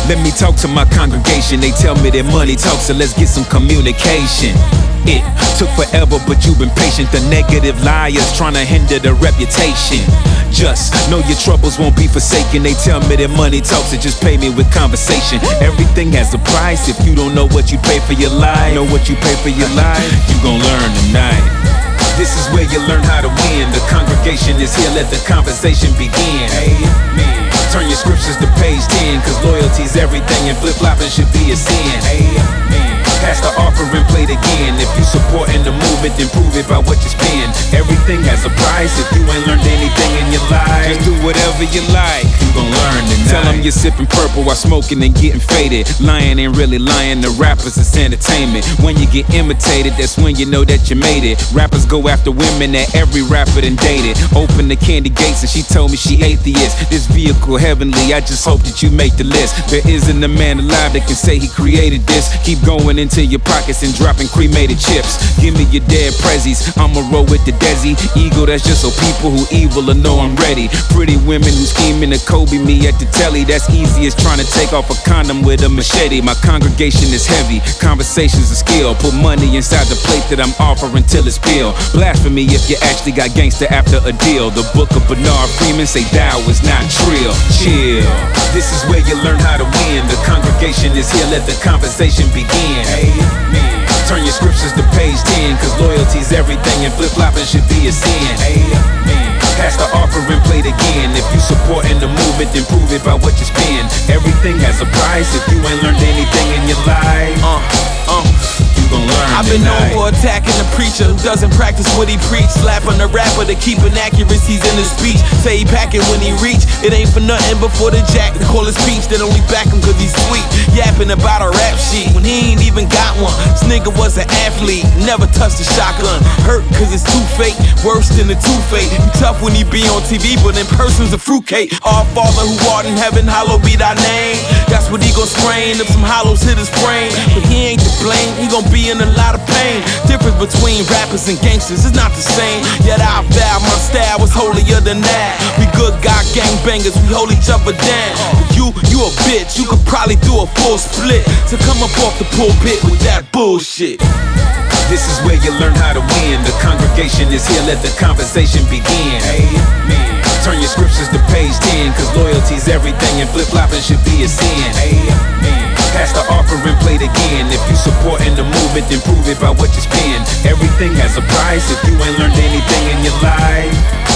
Let me talk to my congregation. They tell me that money talks, so let's get some communication. It took forever, but you've been patient. The negative liars trying to hinder the reputation. Just know your troubles won't be forsaken. They tell me that money talks, so just pay me with conversation. Everything has a price. If you don't know what you pay for your life, know what you pay for your life, you gon' learn tonight. This is where you learn how to win. The congregation is here, let the conversation begin. Amen. Turn your scriptures to page 10, cause loyalty's everything and flip-flopping should be a sin. Amen. Pass the offering, play it again. If you supporting the movement, then prove it by what you spend. Everything has a price. If you ain't learned anything in your life, just do whatever you like. You gon' learn tonight. Tell them you're sipping purple while smoking and getting faded. Lying ain't really lying. The rappers is entertainment. When you get imitated, that's when you know that you made it. Rappers go after women that every rapper done dated. Open the candy gates and she told me she atheist. This vehicle heavenly, I just hope that you make the list. There isn't a man alive that can say he created this. Keep going into your pockets and dropping cremated chips. Give me your dead prezzies, I'ma roll with the Desi. Ego, that's just so people who evil will know I'm ready. Pretty women who scheming to Kobe me at the telly. That's easy as trying to take off a condom with a machete. My congregation is heavy, conversations are skill. Put money inside the plate that I'm offering till it's peeled. Blasphemy if you actually got gangster after a deal. The book of Bernard Freeman say thou is not trill. Chill, this is where you learn how to win. The congregation is here, let the conversation begin. Amen. Turn your scriptures to page 10, cause loyalty's everything and flip-flopping should be a sin. Amen. Pass the offering, play it again. If you supporting the movement, then prove it by what you spend. Everything has a price. If you ain't learned anything in your life, you gon' learn I've been tonight. known for attacking the preacher who doesn't practice what he preach. Slapping the rapper to keep inaccuracies in his speech. Say he packing when he reach. It ain't for nothing before the jack. They call his peeps, they only back him cause he's sweet. Yapping about a rap sheet when he ain't even got one. This nigga was an athlete, never touched a shotgun. Hurt cause it's too fake, worse than the two-fate. You tough when he be on TV, but in person's a fruitcake. Our Father who art in heaven, hallowed be thy name. That's what he gon' sprain if some hollows hit his brain. But he ain't to blame, he gon' be in a lot of pain. Difference between rappers and gangsters is not the same. Yet I vow my style was holier than that. We good guy gangbangers, we hold each other down. But you a bitch, you could probably do a full split. So come up off the pulpit with that bullshit. This is where you learn how to win. The congregation is here, let the conversation begin. Amen. Turn your scriptures to page 10, cause loyalty's everything and flip-flopping should be a sin. Amen. Pass the offering, play it again. If you supporting the movement, then prove it by what you spend. Everything has a price. If you ain't learned anything in your life,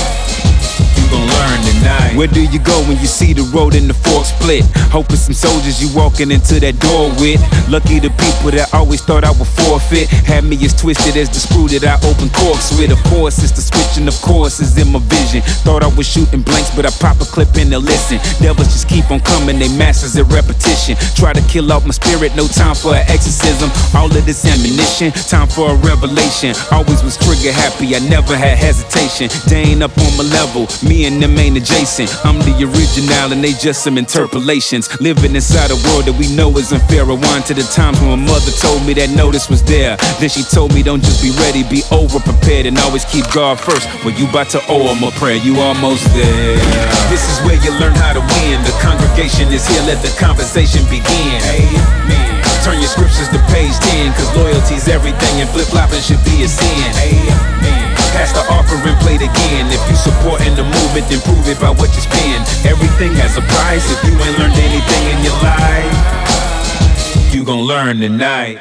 you gon' learn tonight. Where do you go when you see the road and the fork split? Hoping some soldiers you walking into that door with. Lucky the people that always thought I would forfeit. Had me as twisted as the screw that I open corks with. Of course it's the switching, of course is in my vision. Thought I was shooting blanks, but I pop a clip and they listen. Devils just keep on coming, they masters at repetition. Try to kill off my spirit, no time for an exorcism. All of this ammunition, time for a revelation. Always was trigger happy, I never had hesitation. They ain't up on my level, me and them ain't adjacent. I'm the original and they just some interpolations. Living inside a world that we know is unfair. Rewind to the times when my mother told me that notice was there. Then she told me don't just be ready, be over prepared and always keep God first. When you about to owe him a prayer, you almost there. This is where you learn how to win. The congregation is here, let the conversation begin. Amen. Turn your scriptures to page 10, cause loyalty's everything and flip-flopping should be a sin. Amen. Pass the offering, play it again. If you supporting the movement, then prove it by what you spend. Everything has a price. If you ain't learned anything in your life, you gon' learn tonight.